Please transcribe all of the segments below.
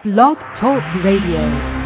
Blog Talk Radio.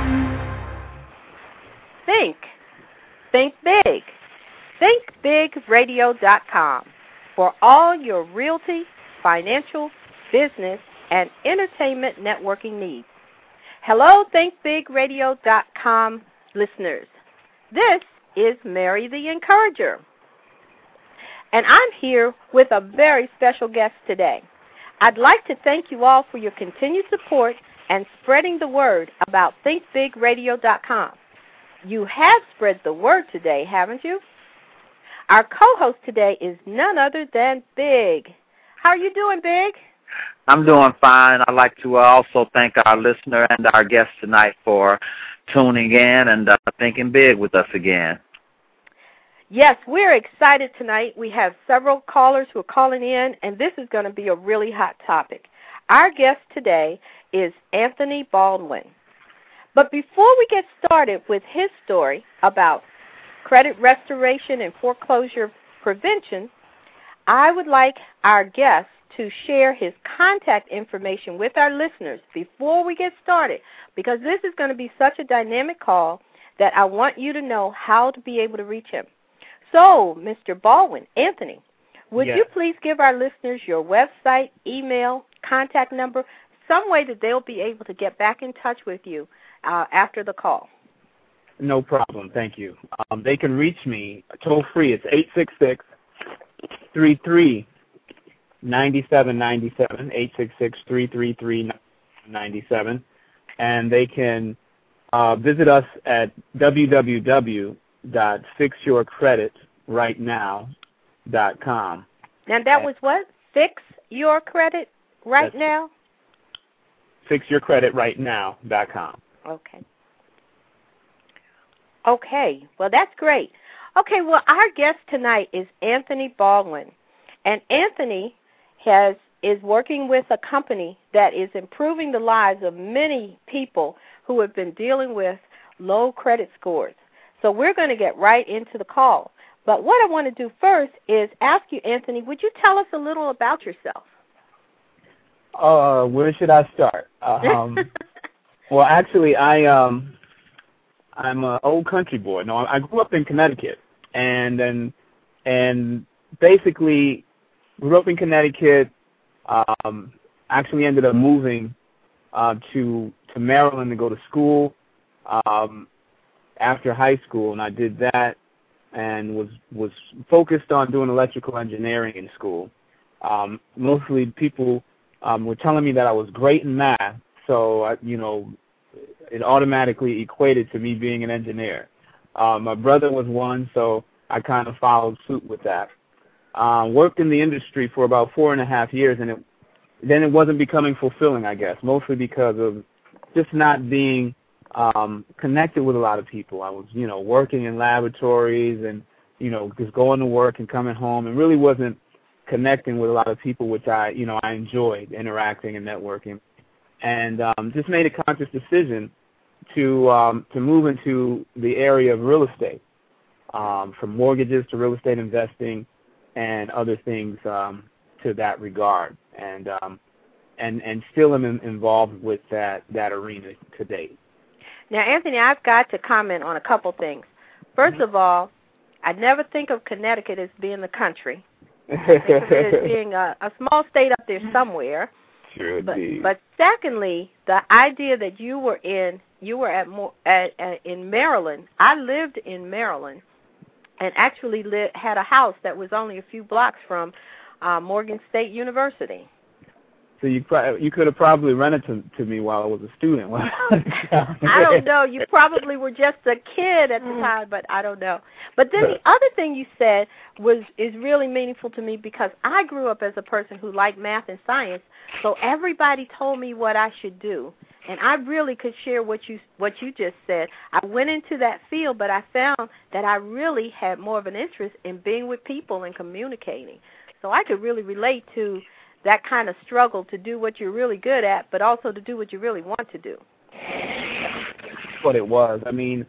Think big. ThinkBigRadio.com for all your realty, financial, business, and entertainment networking needs. Hello, ThinkBigRadio.com listeners. This is Mary the Encourager. And I'm here with a very special guest today. I'd like to thank you all for your continued support and spreading the word about ThinkBigRadio.com. You have spread the word today, haven't you? Our co-host today is none other than Big. How are you doing, Big? I'm doing fine. I'd like to also thank our listener and our guest tonight for tuning in and thinking big with us again. Yes, we're excited tonight. We have several callers who are calling in, and this is going to be a really hot topic. Our guest today is Anthony Baldwin. But before we get started with his story about credit restoration and foreclosure prevention, I would like our guest to share his contact information with our listeners before we get started, because this is going to be such a dynamic call that I want you to know how to be able to reach him. So, Mr. Baldwin, Anthony, would you please give our listeners your website, email, contact number, some way that they'll be able to get back in touch with you after the call? No problem. Thank you. They can reach me toll free. It's 866-33-9797, 866-333-9797. And they can visit us at www.fixyourcreditrightnow.com. And that was what? Fix Your Credit Right Now? Fixyourcreditrightnow.com. Okay. Well, that's great. Okay, well, our guest tonight is Anthony Baldwin. And Anthony is working with a company that is improving the lives of many people who have been dealing with low credit scores. So we're going to get right into the call. But what I want to do first is ask you, Anthony, would you tell us a little about yourself? Where should I start? Well, actually, I'm an old country boy. No, I grew up in Connecticut, and basically grew up in Connecticut. Actually, ended up moving to Maryland to go to school after high school, and I did that, and was focused on doing electrical engineering in school. Mostly people were telling me that I was great in math, so it automatically equated to me being an engineer. My brother was one, so I kind of followed suit with that. Worked in the industry for about 4.5 years, and then it wasn't becoming fulfilling, I guess, mostly because of just not being connected with a lot of people. I was, working in laboratories and, just going to work and coming home, and really wasn't connecting with a lot of people, which I enjoyed interacting and networking, and just made a conscious decision to move into the area of real estate, from mortgages to real estate investing and other things to that regard, and still am involved with that arena to date. Now, Anthony, I've got to comment on a couple things. First of all, I never think of Connecticut as being the country. I think of it as being a small state up there somewhere. Sure, indeed. But secondly, the idea that you were in Maryland. I lived in Maryland, and actually had a house that was only a few blocks from Morgan State University. So you could have probably rented to me while I was a student. I don't know. You probably were just a kid at the time, but I don't know. But then the other thing you said is really meaningful to me, because I grew up as a person who liked math and science, so everybody told me what I should do, and I really could share what you just said. I went into that field, but I found that I really had more of an interest in being with people and communicating. So I could really relate to that kind of struggle to do what you're really good at, but also to do what you really want to do. That's what it was. I mean,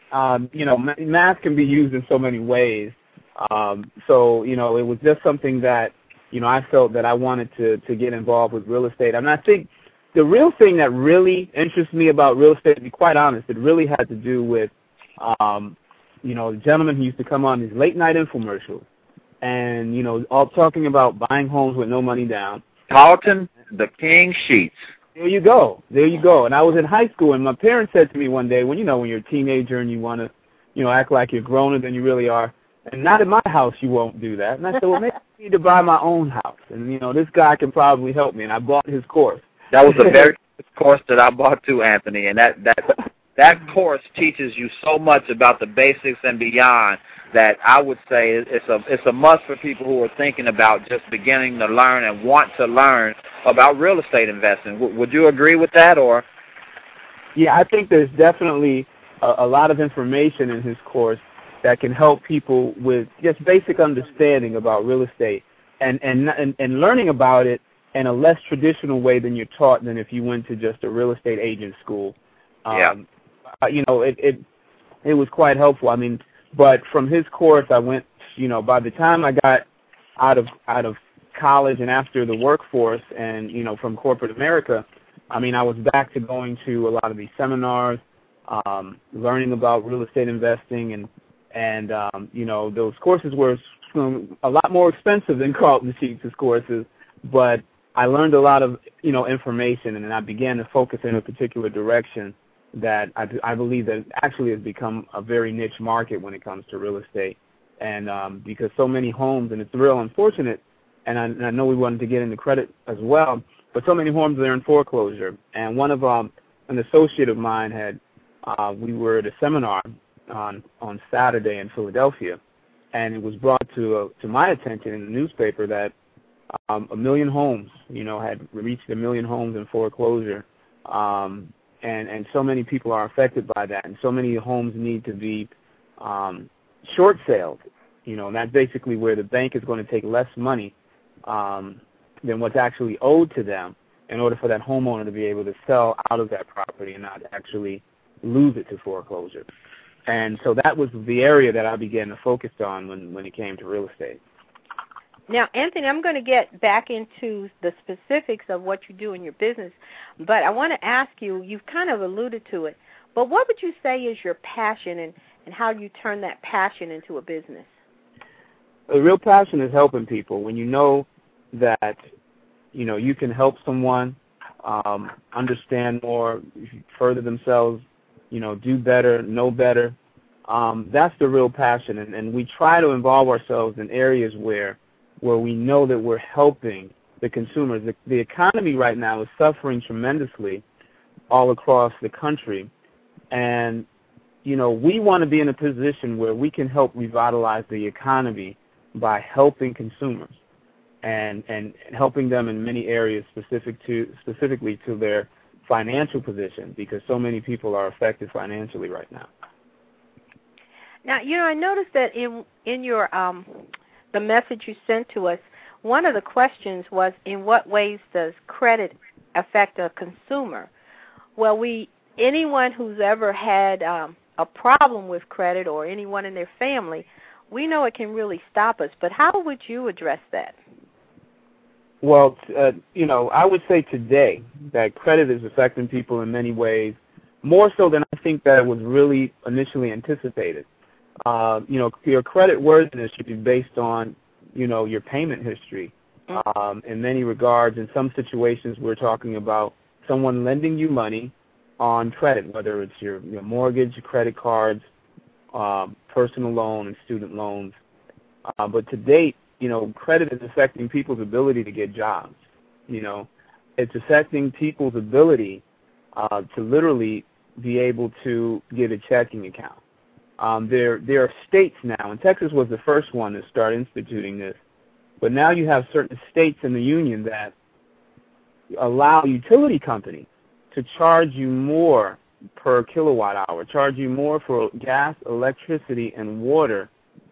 math can be used in so many ways. So, it was just something that, I felt that I wanted to get involved with real estate. And I think the real thing that really interests me about real estate, to be quite honest, it really had to do with, the gentleman who used to come on these late-night infomercials and, all talking about buying homes with no money down. Carlton, the King Sheets. There you go. And I was in high school, and my parents said to me one day, when you're a teenager and you want to, act like you're growner than you really are, and not in my house you won't do that. And I said, well, maybe I need to buy my own house. And, this guy can probably help me. And I bought his course. That was a very good course that I bought too, Anthony. And that course teaches you so much about the basics and beyond that I would say it's a must for people who are thinking about just beginning to learn and want to learn about real estate investing. Would you agree with that, or? Yeah, I think there's definitely a lot of information in his course that can help people with just basic understanding about real estate and learning about it in a less traditional way than you're taught than if you went to just a real estate agent school. It was quite helpful. I mean, but from his course, I went, by the time I got out of college and after the workforce and, from corporate America, I mean, I was back to going to a lot of these seminars, learning about real estate investing and those courses were a lot more expensive than Carlton Sheets' courses, but I learned a lot of, information, and I began to focus in a particular direction that I believe that actually has become a very niche market when it comes to real estate. And because so many homes, and it's real unfortunate, and I know we wanted to get into credit as well, but so many homes are in foreclosure. And one of an associate of mine we were at a seminar on Saturday in Philadelphia, and it was brought to my attention in the newspaper that 1 million homes, had reached 1 million homes in foreclosure, and so many people are affected by that, and so many homes need to be short saled, and that's basically where the bank is going to take less money than what's actually owed to them in order for that homeowner to be able to sell out of that property and not actually lose it to foreclosure. And so that was the area that I began to focus on when it came to real estate. Now, Anthony, I'm going to get back into the specifics of what you do in your business, but I want to ask you, you've kind of alluded to it, but what would you say is your passion and how you turn that passion into a business? The real passion is helping people. When you know that, you can help someone understand more, further themselves, do better, know better, that's the real passion. And we try to involve ourselves in areas where we know that we're helping the consumers. The economy right now is suffering tremendously all across the country. And, we want to be in a position where we can help revitalize the economy by helping consumers and helping them in many areas specifically to their financial position, because so many people are affected financially right now. Now, I noticed that in your the message you sent to us, one of the questions was, in what ways does credit affect a consumer? Well, anyone who's ever had a problem with credit, or anyone in their family, we know it can really stop us. But how would you address that? Well, I would say today that credit is affecting people in many ways, more so than I think that it was really initially anticipated. Your credit worthiness should be based on, your payment history. In many regards, in some situations, we're talking about someone lending you money on credit, whether it's your mortgage, your credit cards, personal loan, and student loans. But to date, credit is affecting people's ability to get jobs. It's affecting people's ability to literally be able to get a checking account. There are states now, and Texas was the first one to start instituting this, but now you have certain states in the union that allow utility companies to charge you more per kilowatt hour, charge you more for gas, electricity, and water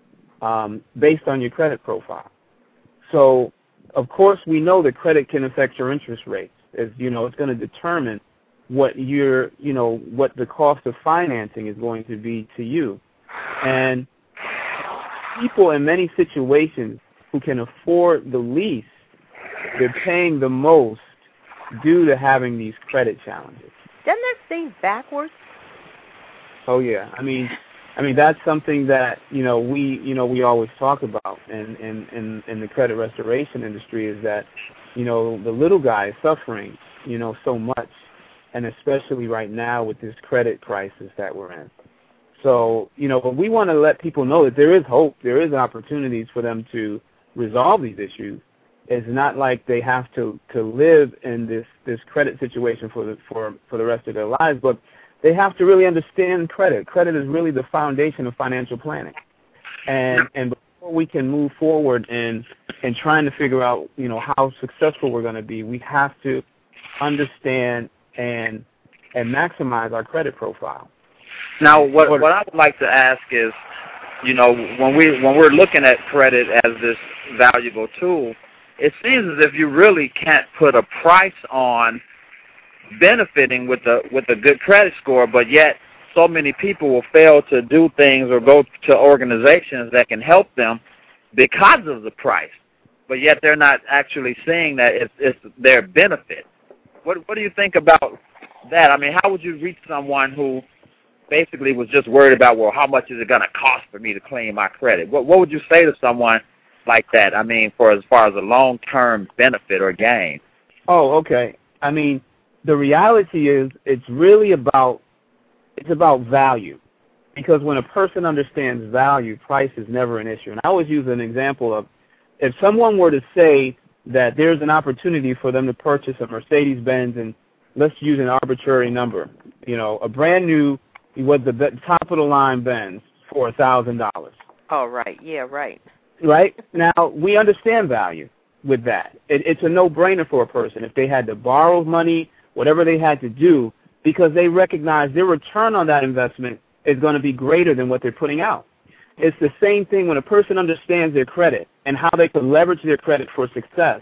based on your credit profile. So, of course, we know that credit can affect your interest rates. As it's going to determine what what the cost of financing is going to be to you. And people in many situations who can afford the least, they're paying the most due to having these credit challenges. Doesn't that seem backwards? Oh yeah, I mean that's something that we always talk about in the credit restoration industry, is that the little guy is suffering so much, and especially right now with this credit crisis that we're in. So but we want to let people know that there is hope, there is opportunities for them to resolve these issues. It's not like they have to live in this credit situation for the rest of their lives, but they have to really understand credit. Credit is really the foundation of financial planning. And before we can move forward in trying to figure out, how successful we're going to be, we have to understand and maximize our credit profile. Now, what I would like to ask is, when we're looking at credit as this valuable tool, it seems as if you really can't put a price on benefiting with a good credit score, but yet so many people will fail to do things or go to organizations that can help them because of the price, but yet they're not actually seeing that it's their benefit. What do you think about that? I mean, how would you reach someone who basically was just worried about, well, how much is it going to cost for me to claim my credit? What would you say to someone like that? I mean, for as far as a long-term benefit or gain. Oh, okay. I mean, the reality is it's about value, because when a person understands value, price is never an issue. And I always use an example of, if someone were to say that there's an opportunity for them to purchase a Mercedes-Benz, and let's use an arbitrary number, a brand new, the top of the line Benz for $1,000. Oh, right. Yeah, right. Right? Now, we understand value with that. It's a no-brainer for a person if they had to borrow money, whatever they had to do, because they recognize their return on that investment is going to be greater than what they're putting out. It's the same thing when a person understands their credit and how they can leverage their credit for success,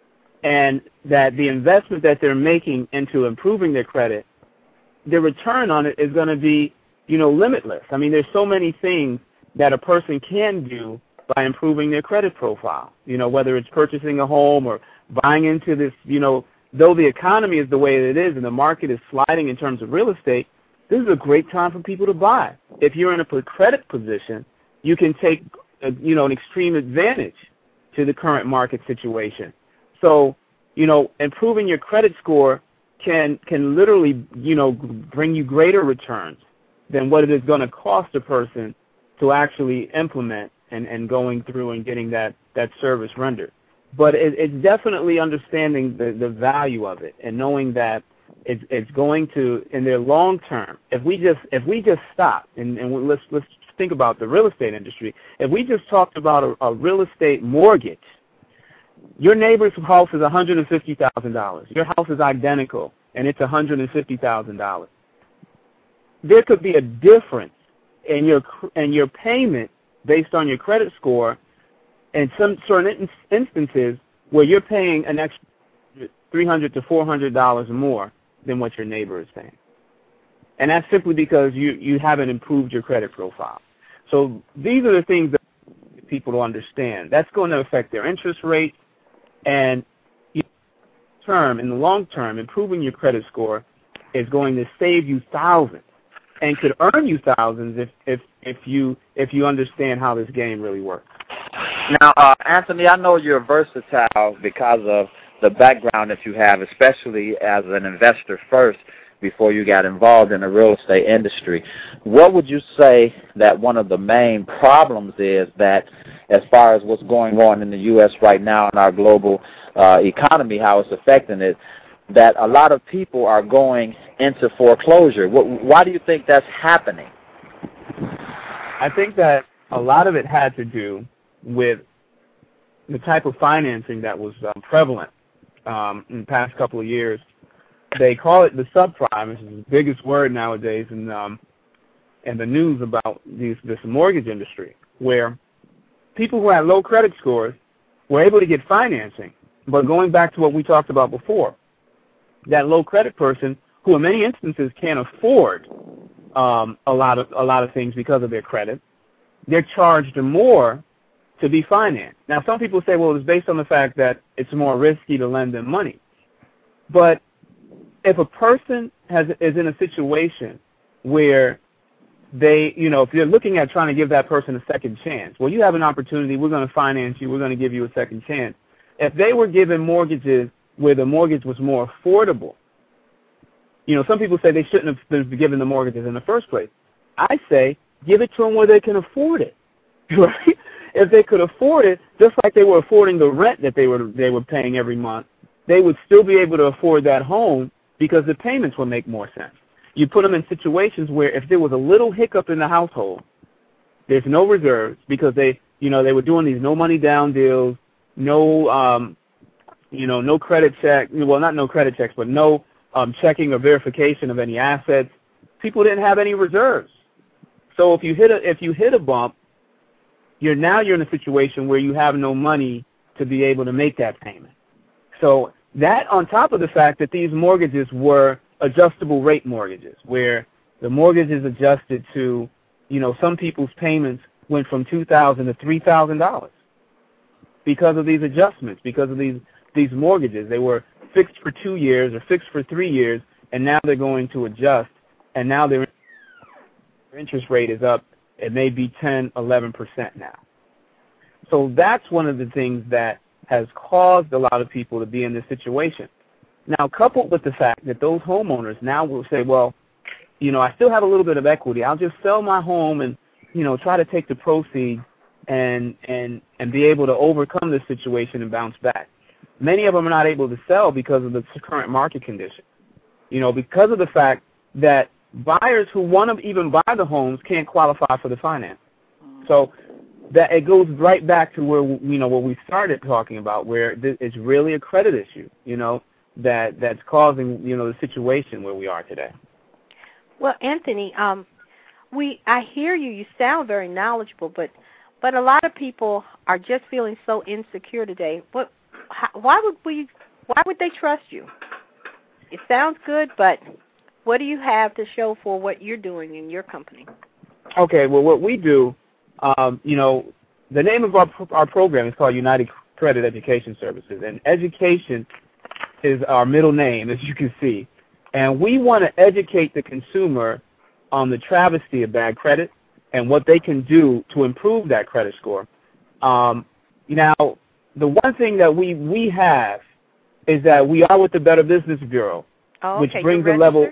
and that the investment that they're making into improving their credit, their return on it is going to be, limitless. I mean, there's so many things that a person can do by improving their credit profile, whether it's purchasing a home or buying into this, though the economy is the way it is and the market is sliding in terms of real estate, this is a great time for people to buy. If you're in a credit position, you can take, an extreme advantage to the current market situation. So, improving your credit score can literally, bring you greater returns than what it is going to cost a person to actually implement and going through and getting that service rendered. But it's definitely understanding the value of it and knowing that it's going to, in their long term, if we just stop and let's think about the real estate industry. If we just talked about a real estate mortgage, your neighbor's house is $150,000. Your house is identical, and it's $150,000. There could be a difference in your payment based on your credit score, in some certain instances where you're paying an extra $300 to $400 more than what your neighbor is paying. And that's simply because you haven't improved your credit profile. So these are the things that people to understand. That's going to affect their interest rate, and in the long term, improving your credit score is going to save you thousands and could earn you thousands if you understand how this game really works. Now, Anthony, I know you're versatile because of the background that you have, especially as an investor first before you got involved in the real estate industry. What would you say that one of the main problems is that, as far as what's going on in the U.S. right now in our global economy, how it's affecting it, that a lot of people are going into foreclosure? Why do you think that's happening? I think that a lot of it had to do with the type of financing that was prevalent in the past couple of years. They call it the subprime, which is the biggest word nowadays in the news about this mortgage industry, where people who had low credit scores were able to get financing. But going back to what we talked about before, that low credit person, who in many instances can't afford a lot of things because of their credit, they're charged more to be financed. Now, some people say, well, it's based on the fact that it's more risky to lend them money. But if a person is in a situation where they, if you're looking at trying to give that person a second chance, well, you have an opportunity. We're going to finance you. We're going to give you a second chance. If they were given mortgages where the mortgage was more affordable, some people say they shouldn't have been given the mortgages in the first place. I say give it to them where they can afford it, right? If they could afford it, just like they were affording the rent that they were paying every month, they would still be able to afford that home because the payments would make more sense. You put them in situations where if there was a little hiccup in the household, there's no reserves because they were doing these no money down deals, no credit check. Well, not no credit checks, but no checking or verification of any assets. People didn't have any reserves. So if you hit a bump, you're in a situation where you have no money to be able to make that payment. So that on top of the fact that these mortgages were adjustable rate mortgages, where the mortgage is adjusted to, some people's payments went from $2,000 to $3,000 because of these adjustments, because of these mortgages. They were fixed for 2 years or fixed for 3 years, and now they're going to adjust, and now their interest rate is up. It may be 10, 11% now. So that's one of the things that has caused a lot of people to be in this situation. Now, coupled with the fact that those homeowners now will say, well, I still have a little bit of equity. I'll just sell my home and, try to take the proceeds and be able to overcome this situation and bounce back. Many of them are not able to sell because of the current market condition. Because of the fact that buyers who want to even buy the homes can't qualify for the finance. So that it goes right back to where what we started talking about, where it's really a credit issue, that's causing the situation where we are today. Well, Anthony, I hear you. You sound very knowledgeable, but a lot of people are just feeling so insecure today. Why would they trust you? It sounds good, but what do you have to show for what you're doing in your company? Okay, well, what we do, the name of our program is called United Credit Education Services, and education is our middle name, as you can see. And we want to educate the consumer on the travesty of bad credit and what they can do to improve that credit score. Now, the one thing that we have is that we are with the Better Business Bureau, which brings a level,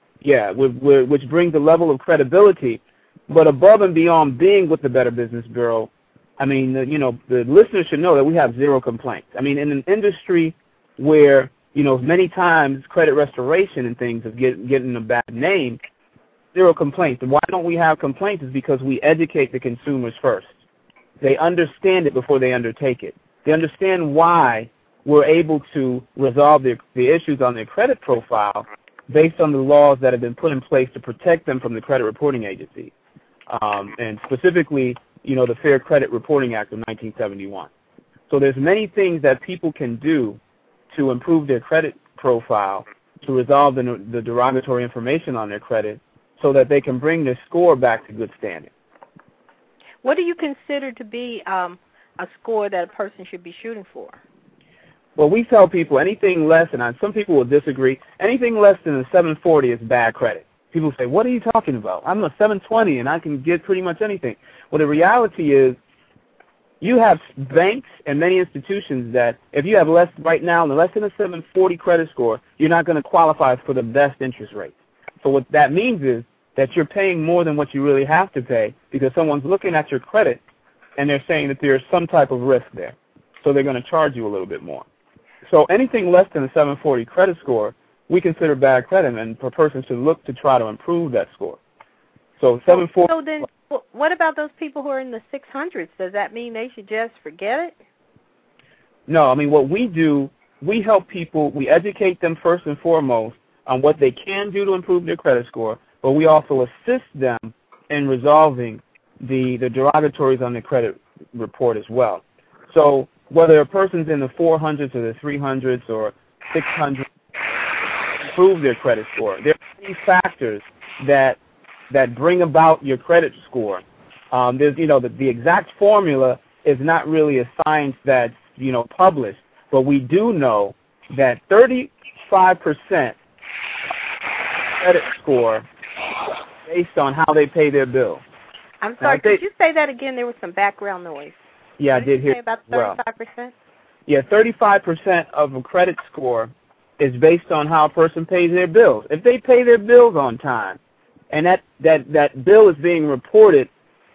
which brings a level of credibility. But above and beyond being with the Better Business Bureau, I mean, the listeners should know that we have zero complaints. I mean, in an industry where many times credit restoration and things is getting a bad name, zero complaints. And why don't we have complaints is because we educate the consumers first. They understand it before they undertake it. They understand why we're able to resolve the issues on their credit profile based on the laws that have been put in place to protect them from the credit reporting agency, and specifically, the Fair Credit Reporting Act of 1971. So there's many things that people can do to improve their credit profile, to resolve the derogatory information on their credit, so that they can bring their score back to good standing. What do you consider to be a score that a person should be shooting for? Well, we tell people anything less, and some people will disagree, anything less than a 740 is bad credit. People say, what are you talking about? I'm a 720 and I can get pretty much anything. Well, the reality is you have banks and many institutions that if you have less than a 740 credit score, you're not going to qualify for the best interest rate. So what that means is that you're paying more than what you really have to pay because someone's looking at your credit and they're saying that there's some type of risk there. So they're going to charge you a little bit more. So anything less than a 740 credit score, we consider bad credit, and a person should look to try to improve that score. So 740. So then, what about those people who are in the 600s? Does that mean they should just forget it? No, I mean, what we do, we help people, we educate them first and foremost on what they can do to improve their credit score, but we also assist them in resolving the derogatories on their credit report as well. So whether a person's in the 400s or the 300s or 600s, improve their credit score. There are many factors that bring about your credit score. There's, the exact formula is not really a science that's, published, but we do know that 35% credit score based on how they pay their bill. I'm sorry, could you say that again? There was some background noise. Yeah, I did hear. Say about 35%? Yeah, 35% of a credit score is based on how a person pays their bills. If they pay their bills on time, and that bill is being reported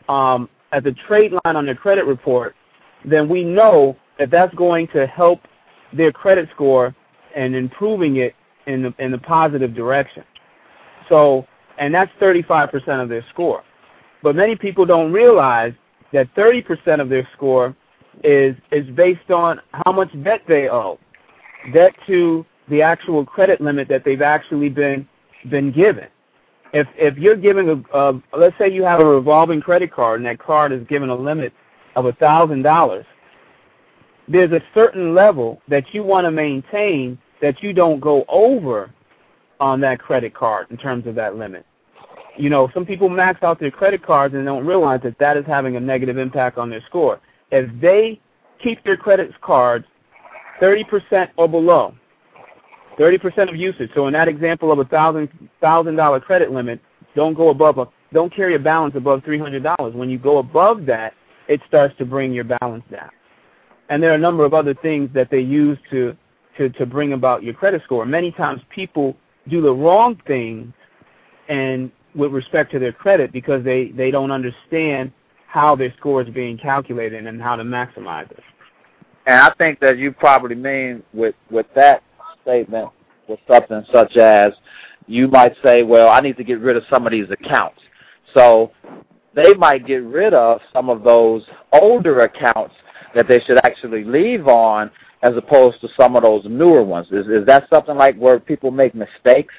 as a trade line on their credit report, then we know that that's going to help their credit score and improving it in the positive direction. So, and that's 35% of their score. But many people don't realize that 30% of their score is based on how much debt they owe, debt to the actual credit limit that they've actually been given. If you're giving let's say you have a revolving credit card and that card is given a limit of $1,000, there's a certain level that you want to maintain that you don't go over on that credit card in terms of that limit. You know, some people max out their credit cards and don't realize that that is having a negative impact on their score. If they keep their credit cards 30% or below, 30% of usage, so in that example of $1,000 credit limit, don't carry a balance above $300. When you go above that, it starts to bring your balance down. And there are a number of other things that they use to bring about your credit score. Many times people do the wrong thing and with respect to their credit because they don't understand how their score is being calculated and how to maximize it. And I think that you probably mean with that statement with something such as you might say, well, I need to get rid of some of these accounts. So they might get rid of some of those older accounts that they should actually leave on as opposed to some of those newer ones. Is that something like where people make mistakes?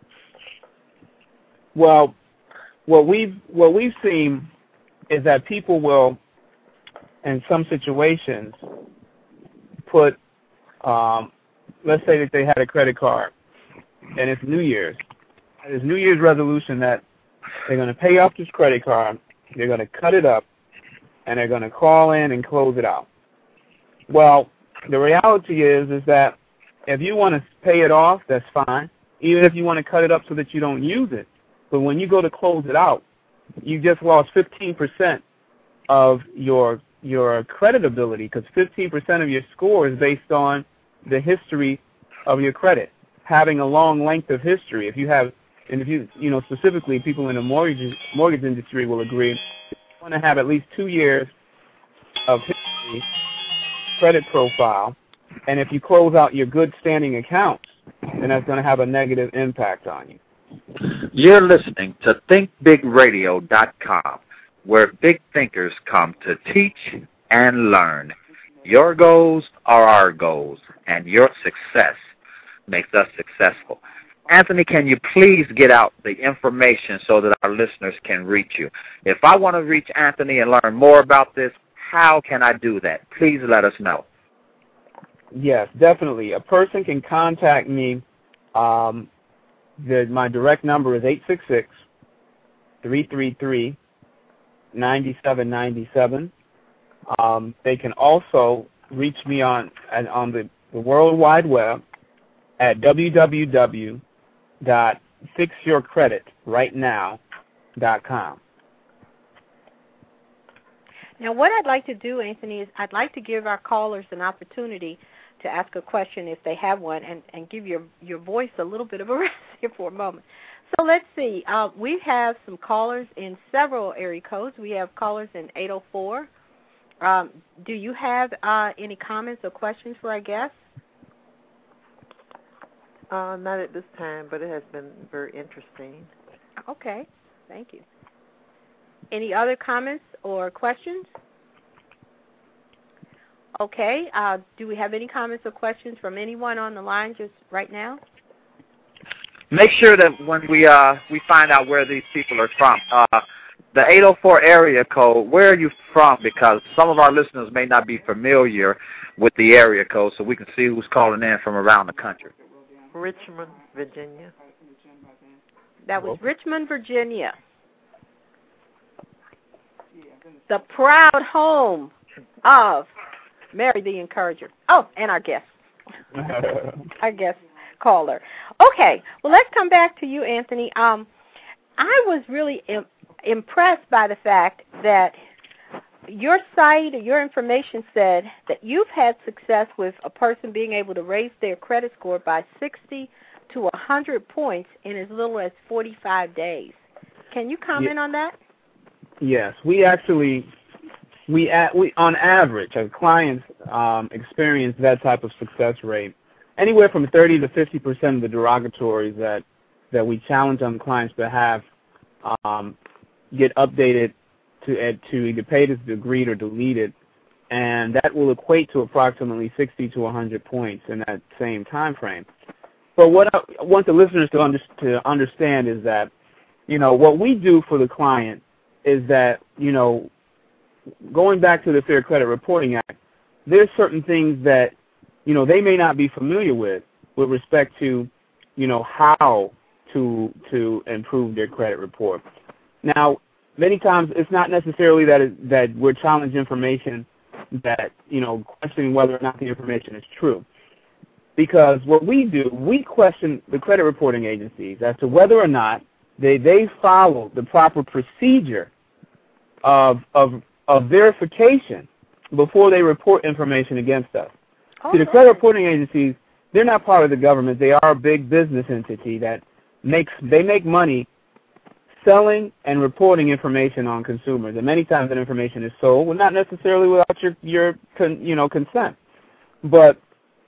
Well, what we've seen is that people will, in some situations, put, let's say that they had a credit card, and it's New Year's. It's New Year's resolution that they're going to pay off this credit card, they're going to cut it up, and they're going to call in and close it out. Well, the reality is that if you want to pay it off, that's fine, even if you want to cut it up so that you don't use it. But when you go to close it out, you just lost 15% of your credit ability, because 15% of your score is based on the history of your credit, having a long length of history. If you specifically people in the mortgage industry will agree, you want to have at least 2 years of history, credit profile, and if you close out your good standing accounts, then that's going to have a negative impact on you. You're listening to ThinkBigRadio.com, where big thinkers come to teach and learn. Your goals are our goals, and your success makes us successful. Anthony, can you please get out the information so that our listeners can reach you? If I want to reach Anthony and learn more about this, how can I do that? Please let us know. Yes, definitely. A person can contact me. My direct number is 866-333-9797. They can also reach me on the World Wide Web at www.fixyourcreditrightnow.com. Now, what I'd like to do, Anthony, is I'd like to give our callers an opportunity to ask a question if they have one, and give your voice a little bit of a rest here for a moment. So let's see. We have some callers in several area codes. We have callers in 804. Do you have any comments or questions for our guests? Not at this time, but it has been very interesting. Okay. Thank you. Any other comments or questions? Okay. Do we have any comments or questions from anyone on the line just right now? Make sure that when we find out where these people are from, the 804 area code, where are you from? Because some of our listeners may not be familiar with the area code, so we can see who's calling in from around the country. Richmond, Virginia. That was Richmond, Virginia. The proud home of Mary the Encourager. Oh, and our guest. I guess, caller. Okay, well, let's come back to you, Anthony. I was really impressed by the fact that your site or your information said that you've had success with a person being able to raise their credit score by 60 to 100 points in as little as 45 days. Can you comment on that? Yes, we on average, as clients experience that type of success rate, anywhere from 30 to 50% of the derogatories that we challenge on the client's behalf get updated to either paid as agreed or deleted, and that will equate to approximately 60 to 100 points in that same time frame. But what I want the listeners to understand is that, what we do for the client is that, going back to the Fair Credit Reporting Act, there's certain things that, they may not be familiar with respect to, how to improve their credit report. Now, many times it's not necessarily that we're challenging information that, questioning whether or not the information is true. Because what we do, we question the credit reporting agencies as to whether or not they follow the proper procedure of verification before they report information against us. Oh, See, the credit reporting agencies, they're not part of the government. They are a big business entity that make money selling and reporting information on consumers. And many times that information is sold, well, not necessarily without your consent. But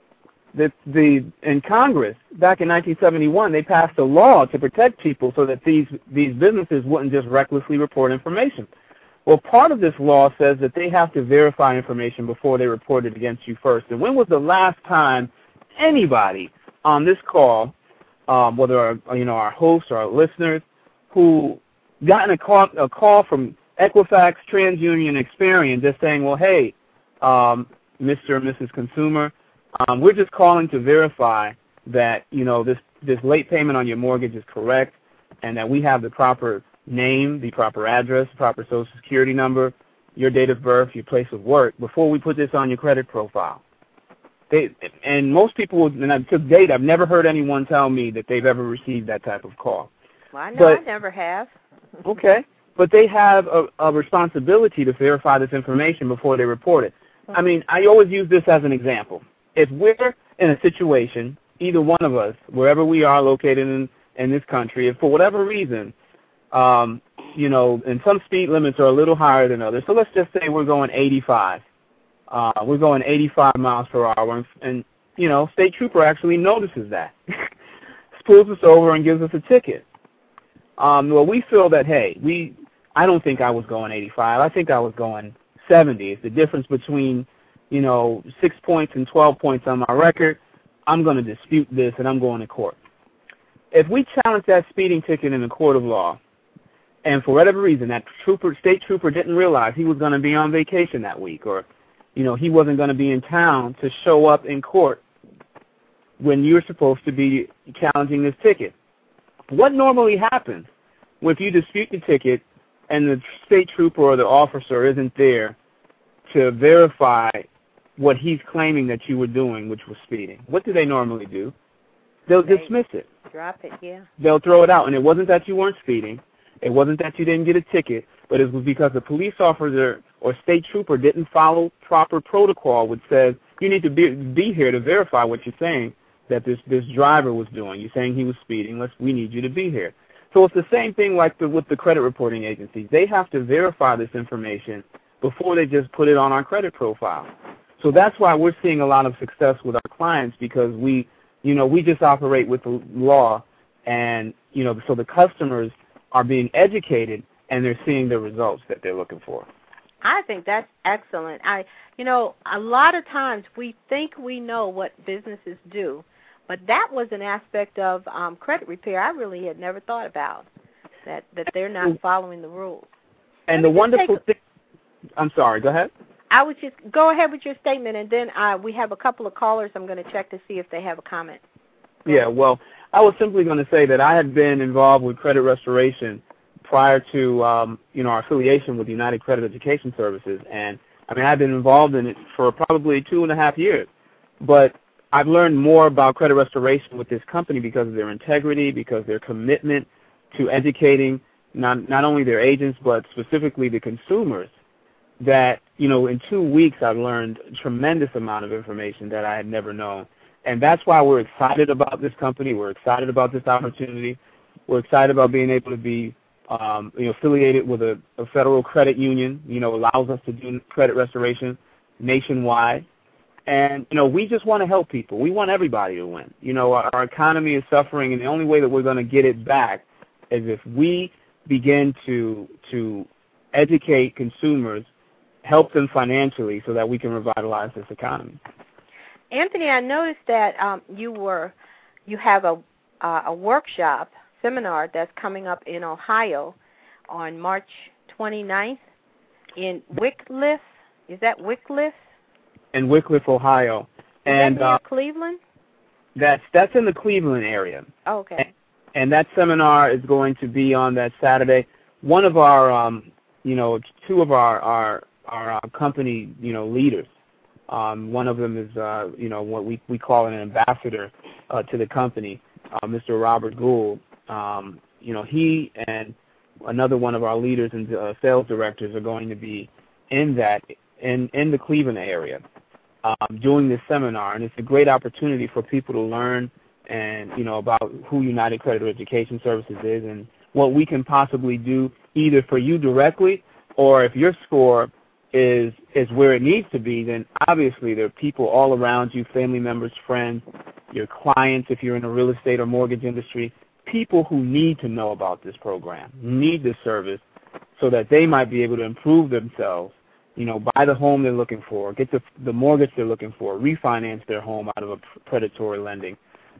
in Congress, back in 1971, they passed a law to protect people so that these businesses wouldn't just recklessly report information. Well, part of this law says that they have to verify information before they report it against you first. And when was the last time anybody on this call, whether our hosts or our listeners, who gotten a call from Equifax, TransUnion, Experian, just saying, well, hey, Mr. and Mrs. Consumer, we're just calling to verify that, this late payment on your mortgage is correct and that we have the proper name, the proper address, the proper Social Security number, your date of birth, your place of work, before we put this on your credit profile. And most people, and to date, I've never heard anyone tell me that they've ever received that type of call. Well, I know I never have. Okay. But they have a responsibility to verify this information before they report it. I mean, I always use this as an example. If we're in a situation, either one of us, wherever we are located in this country, if for whatever reason, and some speed limits are a little higher than others. So let's just say we're going 85. We're going 85 miles per hour, and state trooper actually notices that. Pulls us over and gives us a ticket. Well, we feel that, hey, I don't think I was going 85. I think I was going 70. It's the difference between, 6 points and 12 points on my record. I'm going to dispute this, and I'm going to court. If we challenge that speeding ticket in a court of law, and for whatever reason that state trooper didn't realize he was going to be on vacation that week, or he wasn't going to be in town to show up in court when you're supposed to be challenging this ticket, what normally happens if you dispute the ticket and the state trooper or the officer isn't there to verify what he's claiming that you were doing, which was speeding? What do they normally do? They'll dismiss it. Drop it, yeah. They'll throw it out. And it wasn't that you weren't speeding. It wasn't that you didn't get a ticket, but it was because the police officer or state trooper didn't follow proper protocol, which says you need to be here to verify what you're saying that this driver was doing. You're saying he was speeding. We need you to be here. So it's the same thing like with the credit reporting agencies. They have to verify this information before they just put it on our credit profile. So that's why we're seeing a lot of success with our clients, because we just operate with the law, and so the customers are being educated and they're seeing the results that they're looking for. I think that's excellent. A lot of times we think we know what businesses do, but that was an aspect of credit repair I really had never thought about, that they're not following the rules. And the wonderful thing, I'm sorry, go ahead. I would just go ahead with your statement, and then we have a couple of callers I'm going to check to see if they have a comment. Yeah, well, I was simply going to say that I had been involved with credit restoration prior to our affiliation with United Credit Education Services, and I've been involved in it for probably 2.5 years. But I've learned more about credit restoration with this company because of their integrity, because of their commitment to educating not only their agents but specifically the consumers. That, in 2 weeks I've learned a tremendous amount of information that I had never known. And that's why we're excited about this company. We're excited about this opportunity. We're excited about being able to be affiliated with a federal credit union, allows us to do credit restoration nationwide. And, we just want to help people. We want everybody to win. Our economy is suffering, and the only way that we're going to get it back is if we begin to educate consumers, help them financially so that we can revitalize this economy. Anthony, I noticed that you have a workshop seminar that's coming up in Ohio on March 29th in Wickliffe. Is that Wickliffe? In Wickliffe, Ohio. And near Cleveland? That's in the Cleveland area. Oh, okay. And that seminar is going to be on that Saturday. One of our, two of our company, leaders. One of them is, what we call an ambassador to the company, Mr. Robert Gould. He and another one of our leaders and sales directors are going to be in the Cleveland area doing this seminar, and it's a great opportunity for people to learn and about who United Credit Education Services is and what we can possibly do either for you directly, or if your score is where it needs to be, then obviously there are people all around you, family members, friends, your clients if you're in the real estate or mortgage industry, people who need to know about this program, need this service so that they might be able to improve themselves, buy the home they're looking for, get the mortgage they're looking for, refinance their home out of a predatory lending.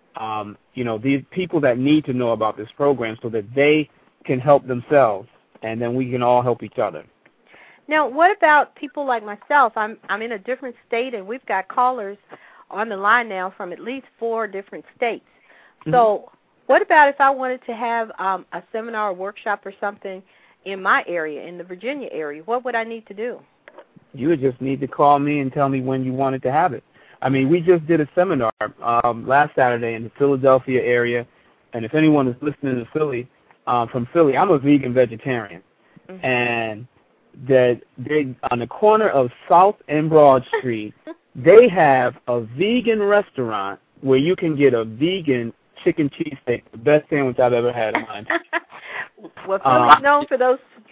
These people that need to know about this program so that they can help themselves, and then we can all help each other. Now, what about people like myself? I'm in a different state, and we've got callers on the line now from at least 4 different states. So what about if I wanted to have a seminar or workshop or something in my area, in the Virginia area? What would I need to do? You would just need to call me and tell me when you wanted to have it. I mean, we just did a seminar last Saturday in the Philadelphia area, and if anyone is listening to Philly, from Philly, I'm a vegan vegetarian, and that they on the corner of South and Broad Street, they have a vegan restaurant where you can get a vegan chicken cheesesteak, the best sandwich I've ever had in my entire life. Well, Philly's known for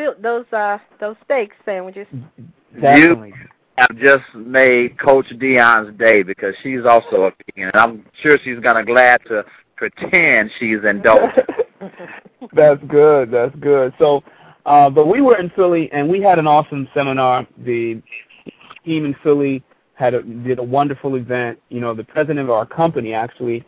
those steak sandwiches. Definitely. You have just made Coach Dion's day because she's also a vegan, and I'm sure she's gonna glad to pretend she's indulgent. That's good. That's good. So, but we were in Philly, and we had an awesome seminar. The team in Philly did a wonderful event. The president of our company actually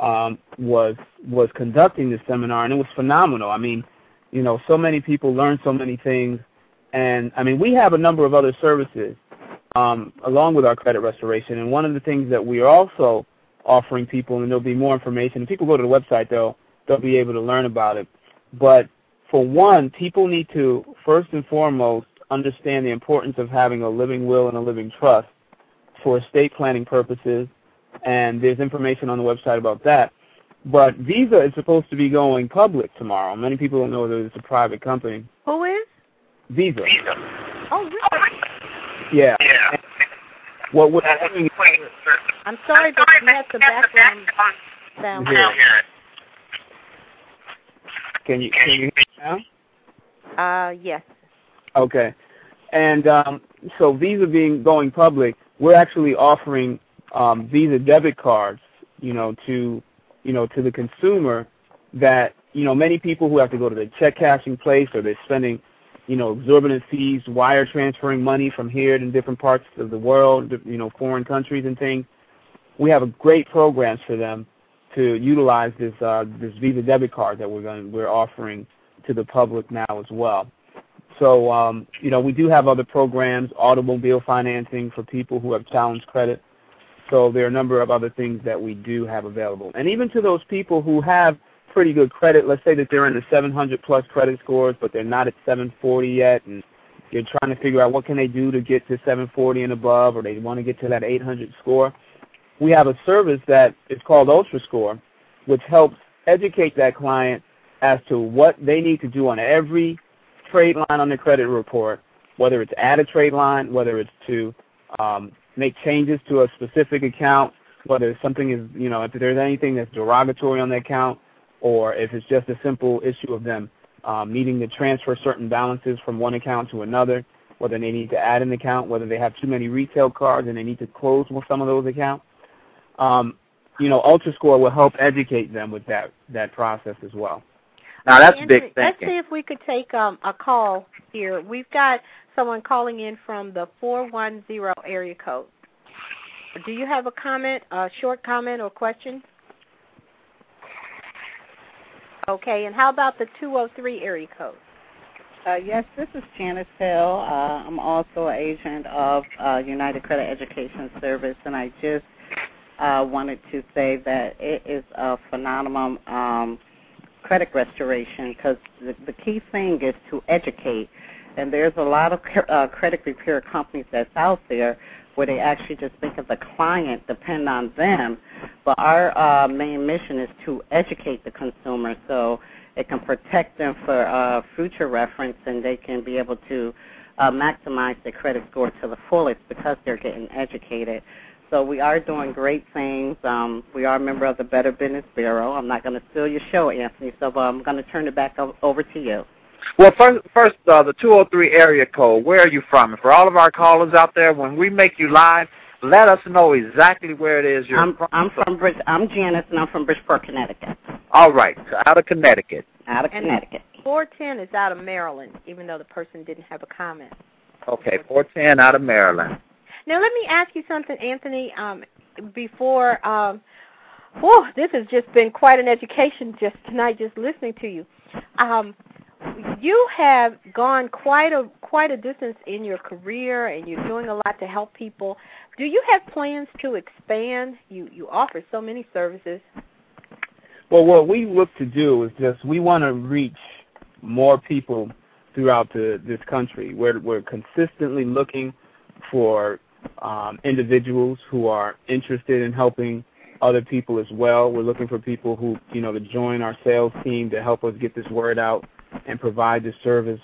was conducting this seminar, and it was phenomenal. I mean, so many people learned so many things, and I mean, we have a number of other services along with our credit restoration, and one of the things that we are also offering people, and there'll be more information. If people go to the website, they'll be able to learn about it. But for one, people need to first and foremost understand the importance of having a living will and a living trust for estate planning purposes, and there's information on the website about that. But Visa is supposed to be going public tomorrow. Many people don't know that it's a private company. Who is? Visa. Oh, really? Yeah. What we're doing is, I'm sorry, but you have some background sound. Can you hear me now? Yes. Okay. And so Visa going public, we're actually offering Visa debit cards, to the consumer that, many people who have to go to the check cashing place or they're spending, exorbitant fees, wire transferring money from here to different parts of the world, foreign countries and things. We have a great programs for them to utilize this Visa debit card that we're offering to the public now as well. So, we do have other programs, automobile financing for people who have challenged credit. So there are a number of other things that we do have available. And even to those people who have pretty good credit, let's say that they're in the 700-plus credit scores, but they're not at 740 yet, and they're trying to figure out what can they do to get to 740 and above, or they want to get to that 800 score. we have a service that is called UltraScore, which helps educate that client as to what they need to do on every trade line on their credit report, whether it's add a trade line, whether it's to make changes to a specific account, whether something is, if there's anything that's derogatory on the account, or if it's just a simple issue of them needing to transfer certain balances from one account to another, whether they need to add an account, whether they have too many retail cards and they need to close some of those accounts. UltraScore will help educate them with that process as well. Now, that's Andrew, big thinking. Let's see if we could take a call here. We've got someone calling in from the 410 area code. Do you have a comment, a short comment or question? Okay, and how about the 203 area code? Yes, this is Janice Hill. I'm also an agent of United Credit Education Service, and I just wanted to say that it is a phenomenal credit restoration, because the key thing is to educate. And there's a lot of credit repair companies that's out there where they actually just think of the client, depend on them. But our main mission is to educate the consumer so it can protect them for future reference, and they can be able to maximize their credit score to the fullest because they're getting educated. So we are doing great things. We are a member of the Better Business Bureau. I'm not going to steal your show, Anthony, so I'm going to turn it back over to you. Well, first, the 203 area code, where are you from? And for all of our callers out there, when we make you live, let us know exactly where it is you're from. I'm Janice, and I'm from Bridgeport, Connecticut. All right, so out of Connecticut. Out of Connecticut. 410 is out of Maryland, even though the person didn't have a comment. Okay, 410 out of Maryland. Now, let me ask you something, Anthony, before this has just been quite an education just tonight, just listening to you. You have gone quite a distance in your career, and you're doing a lot to help people. Do you have plans to expand? You offer so many services. Well, what we look to do is we want to reach more people throughout this country. We're consistently looking for individuals who are interested in helping other people as well. We're looking for people who, to join our sales team to help us get this word out and provide this service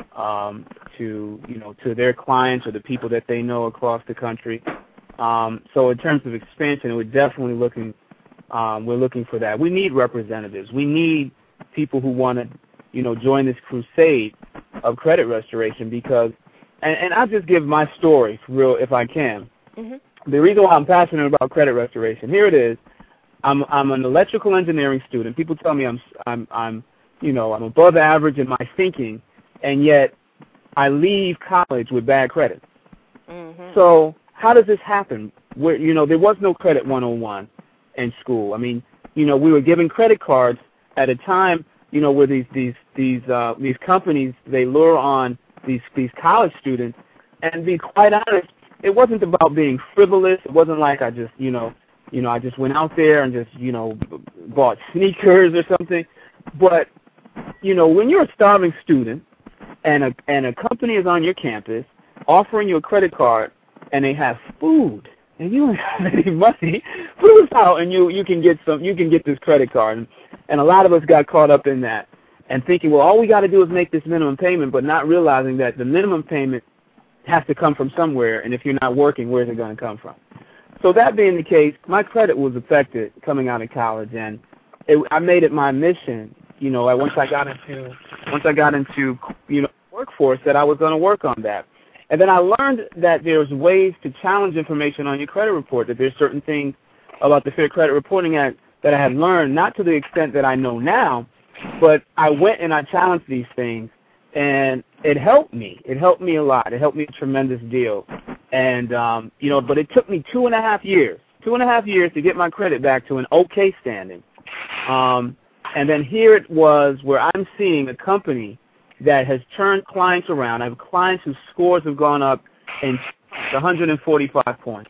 to their clients or the people that they know across the country. So in terms of expansion, we're definitely looking for that. We need representatives. We need people who want to, join this crusade of credit restoration because, and I'll just give my story for real if I can. Mm-hmm. The reason why I'm passionate about credit restoration, here it is. I'm an electrical engineering student. People tell me I'm above average in my thinking, and yet I leave college with bad credit. Mm-hmm. So how does this happen? Where there was no credit 101 in school. I mean, we were given credit cards at a time, where these companies, they lure on these college students, and to be quite honest, it wasn't about being frivolous. It wasn't like I just I just went out there and just bought sneakers or something. But when you're a starving student and a company is on your campus offering you a credit card and they have food and you don't have any money, food's out and you can get this credit card. And a lot of us got caught up in that and thinking, well, all we got to do is make this minimum payment, but not realizing that the minimum payment has to come from somewhere, and if you're not working, where's it going to come from? So that being the case, my credit was affected coming out of college, and I made it my mission, once I got into workforce, that I was going to work on that. And then I learned that there's ways to challenge information on your credit report, that there's certain things about the Fair Credit Reporting Act that I had learned, not to the extent that I know now, but I went and I challenged these things, and it helped me. It helped me a lot. It helped me a tremendous deal. And, but it took me 2.5 years to get my credit back to an okay standing. And then here it was where I'm seeing a company that has turned clients around. I have clients whose scores have gone up in 145 points,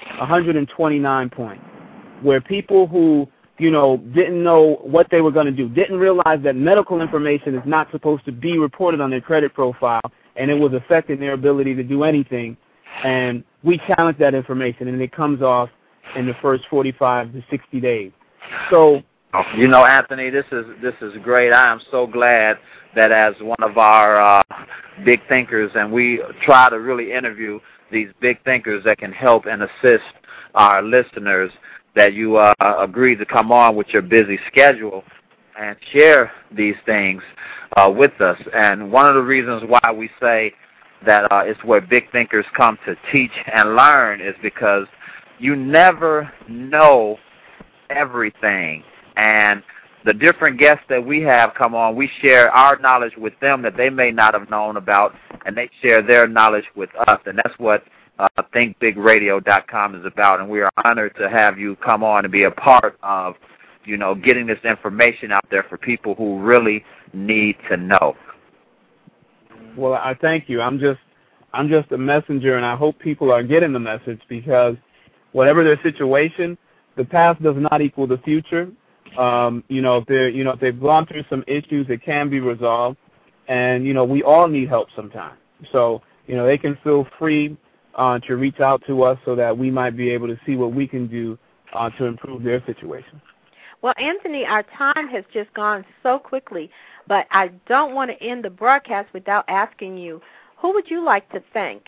129 points, where people who, didn't know what they were going to do, didn't realize that medical information is not supposed to be reported on their credit profile, and it was affecting their ability to do anything. And we challenge that information, and it comes off in the first 45 to 60 days. So, you know, Anthony, this is great. I am so glad that as one of our big thinkers, and we try to really interview these big thinkers that can help and assist our listeners, that you agreed to come on with your busy schedule and share these things with us. And one of the reasons why we say that it's where big thinkers come to teach and learn is because you never know everything. And the different guests that we have come on, we share our knowledge with them that they may not have known about, and they share their knowledge with us. And that's what thinkbigradio.com is about. And we are honored to have you come on and be a part of, you know, getting this information out there for people who really need to know. Well, I thank you. I'm just a messenger, and I hope people are getting the message, because whatever their situation, the past does not equal the future. If they've gone through some issues, it can be resolved, and we all need help sometimes. So they can feel free to reach out to us so that we might be able to see what we can do to improve their situation. Well, Anthony, our time has just gone so quickly, but I don't want to end the broadcast without asking you, who would you like to thank?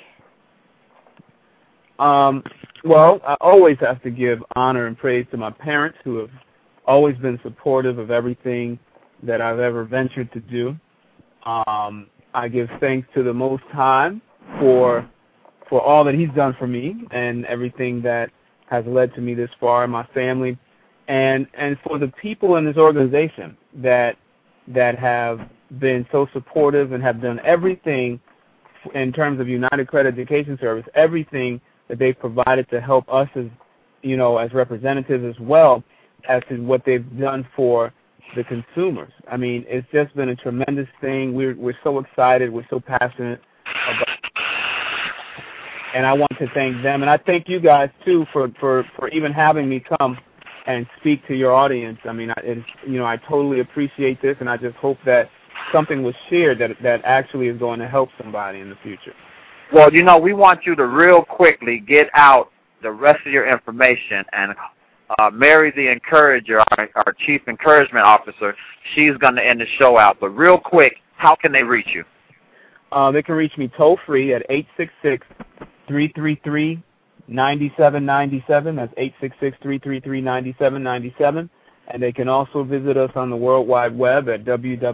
Well, I always have to give honor and praise to my parents, who have always been supportive of everything that I've ever ventured to do. I give thanks to the Most High for all that He's done for me and everything that has led to me this far, my family, and for the people in this organization that have been so supportive and have done everything in terms of United Credit Education Service, everything that they've provided to help us as representatives, as well as to what they've done for the consumers. I mean, it's just been a tremendous thing. We're so excited. We're so passionate about it. And I want to thank them. And I thank you guys, too, for even having me come and speak to your audience. I mean, I totally appreciate this, and I just hope that something was shared that actually is going to help somebody in the future. Well, we want you to real quickly get out the rest of your information, and Mary the Encourager, our Chief Encouragement Officer, she's going to end the show out. But real quick, how can they reach you? They can reach me toll-free at 866-333-9797. That's 866-333-9797. And they can also visit us on the World Wide Web at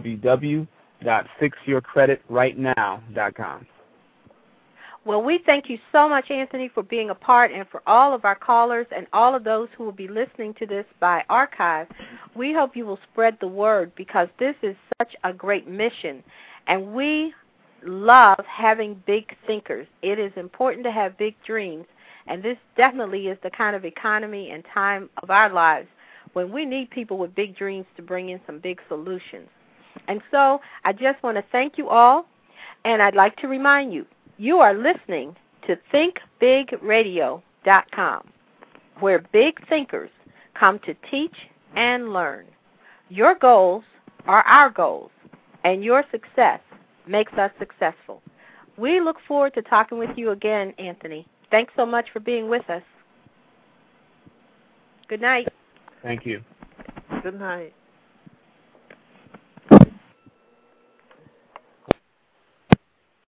www.fixyourcreditrightnow.com. Well, we thank you so much, Anthony, for being a part, and for all of our callers and all of those who will be listening to this by archive. We hope you will spread the word, because this is such a great mission, and we love having big thinkers. It is important to have big dreams, and this definitely is the kind of economy and time of our lives when we need people with big dreams to bring in some big solutions. And so I just want to thank you all, and I'd like to remind you, you are listening to thinkbigradio.com, where big thinkers come to teach and learn. Your goals are our goals, and your success makes us successful. We look forward to talking with you again, Anthony. Thanks so much for being with us. Good night. Thank you. Good night.